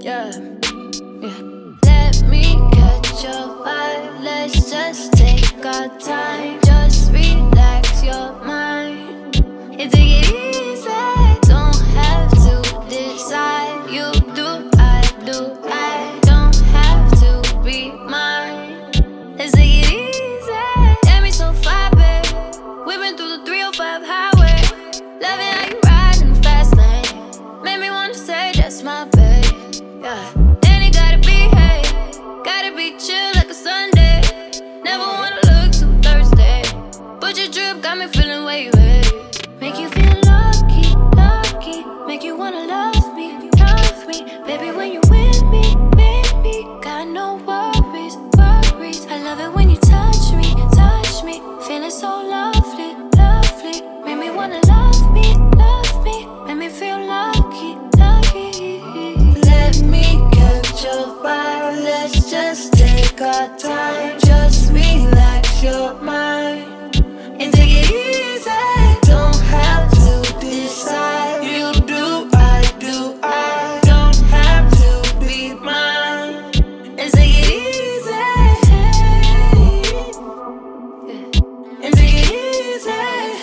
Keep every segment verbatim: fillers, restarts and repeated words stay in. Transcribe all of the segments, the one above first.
Yeah, yeah. Let me catch your vibe. Let's just take our time. Just relax your mind and take it easy. Don't have to decide. You do, I do. I don't have to be mine. Let's take it easy. Damn, it's so far, babe. We've been through the three oh five highway. Loving how you ride in the fast lane. Made me wanna say that's my babe. Yeah. And it gotta be, hey, gotta be chill like a Sunday. Never wanna look too thirsty, but your drip got me feeling way, way. Make you feel lucky, lucky. Make you wanna love me, love me. Baby, when you with me, with me, got no worries, worries. I love it when you touch me, touch me. Feeling so lovely, lovely. Make me wanna love me, love me. Make me feel lucky, lucky. Let me catch your vibe. Let's just take our time. Just relax your mind and take it easy. Don't have to decide. You do, I do. I don't have to be mine. Let's take it easy. And take it easy.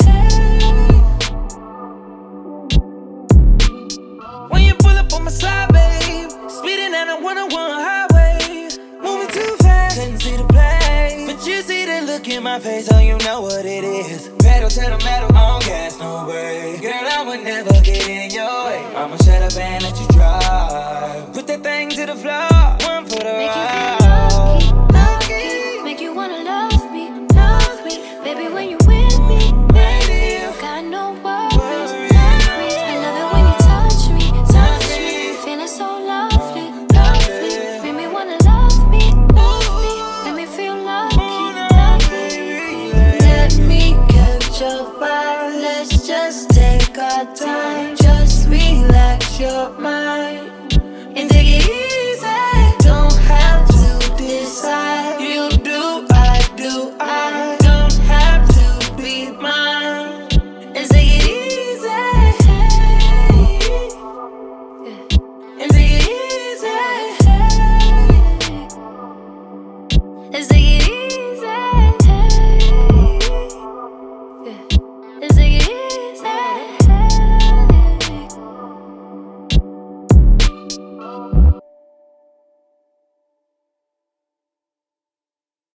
When you pull up on my side, babe, speeding down a one oh one highway, moving too fast, couldn't see the play, but you see the look in my face, so you know what it is. Pedal to the metal, on gas, no way. Girl, I would never get in your way. I'ma shut up and let you drive. Put that thing to the floor, one for the Make you ride. feel lucky, lucky. Make you wanna love me, love me. Baby, when you with me, with me, got no worries, worries. I love it when you touch me, touch me. Feeling so lovely, lovely. Make me wanna love me, love me. Make me feel lucky, lucky. Let me catch your vibe. Let's just take our time. Just relax your mind and take it easy.